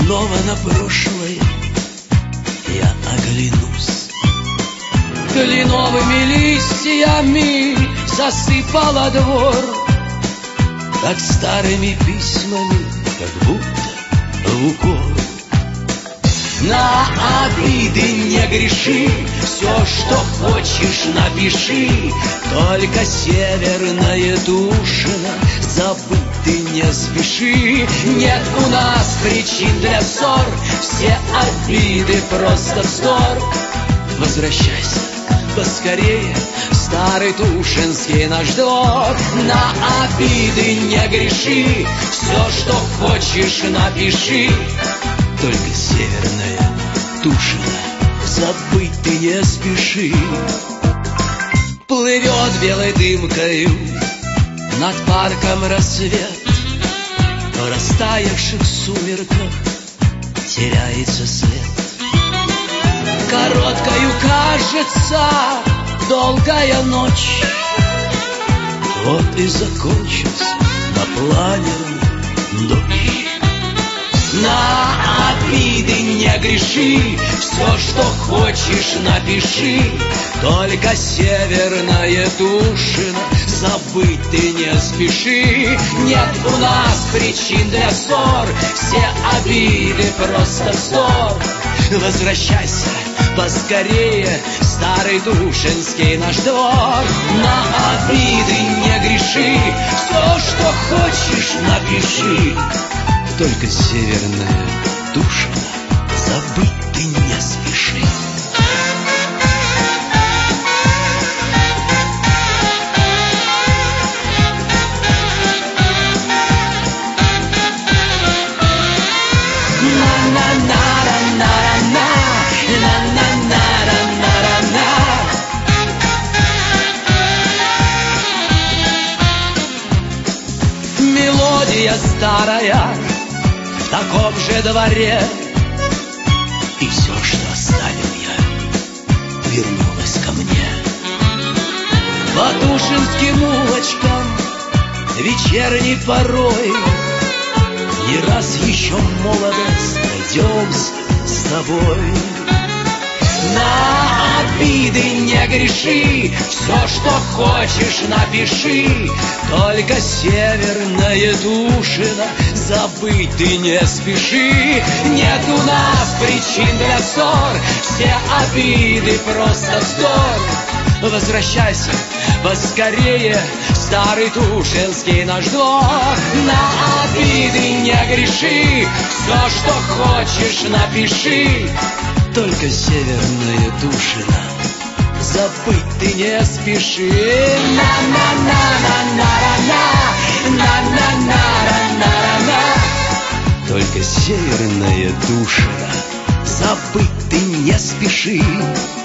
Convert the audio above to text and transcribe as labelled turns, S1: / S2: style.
S1: снова на прошлое я оглянусь. Кленовыми листьями засыпала двор, как старыми письмами, как будто в укор. На обиды не греши, все, что хочешь, напиши, только Северная Тушина, забыть ты не спеши. Нет у нас причин для ссор, все обиды просто вздор. Возвращайся поскорее в старый Тушинский наш двор. На обиды не греши, все, что хочешь, напиши, только Северная Тушина, забыть ты не спеши. Плывет белой дымкою над парком рассвет, в растаявших сумерках теряется след. Короткою кажется долгая ночь, вот и закончился на плане дождь. На обиды не греши, все, что хочешь, напиши, только Северная Тушина, забыть ты не спеши. Нет у нас причин для ссор, все обиды просто вздор. Возвращайся поскорее в старый Тушинский наш двор. На обиды не греши, все, что хочешь, напиши, только Северная Тушина, забыть ты не спеши. Мелодия старая в таком же дворе, и все, что оставил я, вернулось ко мне. По тушинским улочкам вечерней порой не раз еще молодость пройдемся с тобой. На обиды не греши, все, что хочешь, напиши, только Северная Тушина, забыть ты не спеши. Нет у нас причин для ссор, все обиды просто вздор. Возвращайся поскорее в старый Тушинский наш двор. На обиды не греши, все, что хочешь, напиши, только Северная Тушина, забыть ты не спеши. Только Северная Тушина, забыть ты не спеши.